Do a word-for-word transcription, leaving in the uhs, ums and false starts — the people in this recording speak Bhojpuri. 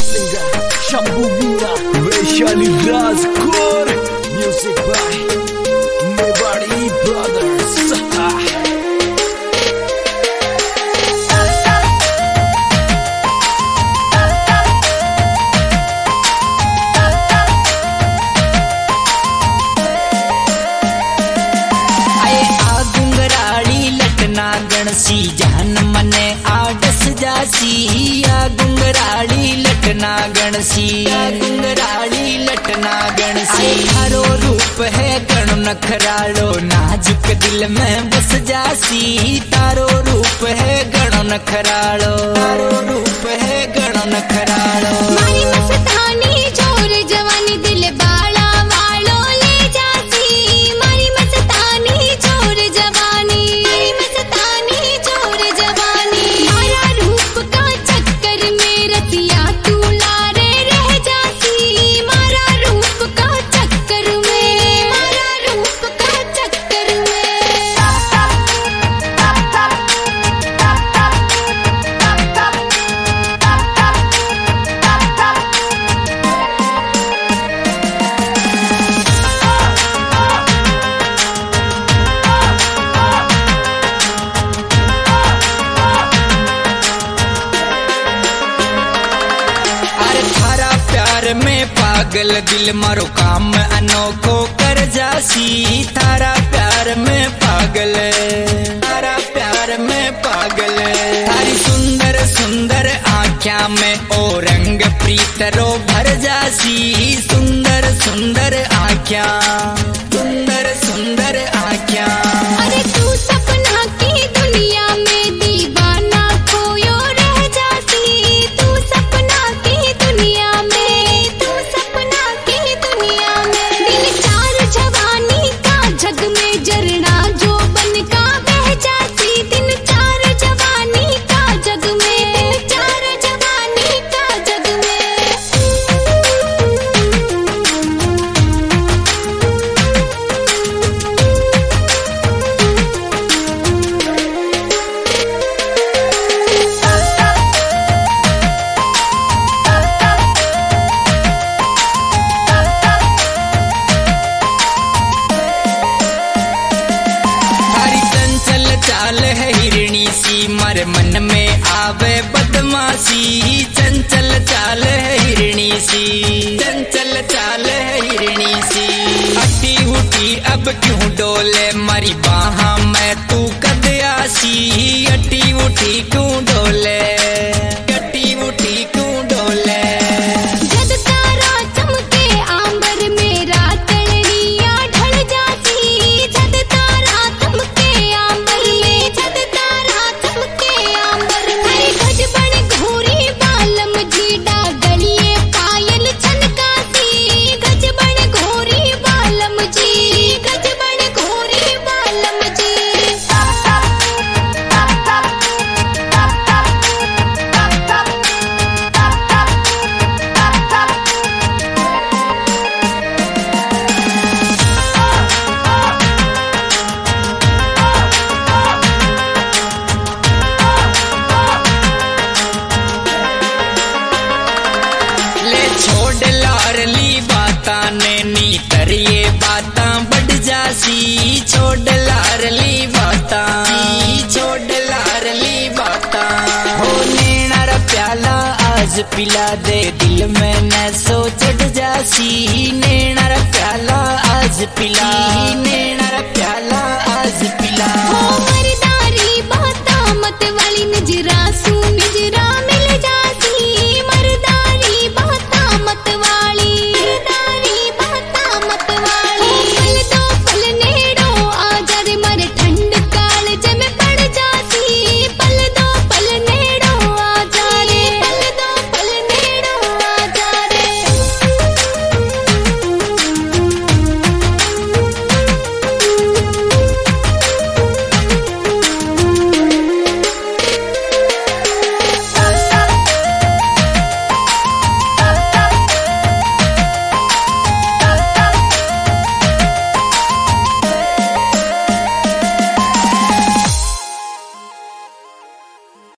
singer Shambhu Meena, Vaishali Rajkor, music by Mewari Brothers. गणसी जहन मने आडस जासी आ गुंगराड़ी लटना गणसी आ गुंगराड़ी लटना गणसी थारो रूप है गण नखरालो नाजुक दिल में बस जासी तारो रूप है गण नखरालो तारो रूप है गण नखरालो मारी मस्तानी जोर जवानी दिल बाला वालो ले जासी मारी मस्तानी जोर जवानी में पागल दिल मारो काम अनोखो कर जासी थारा प्यार में पागल थारा प्यार में पागल थारी सुंदर सुंदर आँख्या में ओ रंग प्रीतरो भर जासी सुंदर सुंदर आँख्या सुंदर सुंदर आँख्या अरे तू सपना की दुनिया में दीवाना खोयो रह जासी तू सपना की दुनिया में जग में जरना जो बन का बह जाती दिन चार जवानी का जग में दिन चार जवानी का जग चाल है हिरणी सी मर मन में आवे बदमाशी चंचल चाल है हिरणी सी चंचल चाल है हिरणी सी अटी उठी अब क्यों डोले मरी बाहा में तू कद आसी अटी उठी क्यों डोले अटी उठी क्यों डोले जद तारा चमके आंबर मेरा तलनिया ढल जाती जद तारा चमके नी करिए बाता बढ़ जासी छोड़ लारली बाता छोड़ लारली बाता हो नैना प्याला आज पिला दे दिल में न सो चढ़ जासी नैना प्याला आज पिला नैना प्याला आज पिला हो मरदारी बाता मत वाली नजरा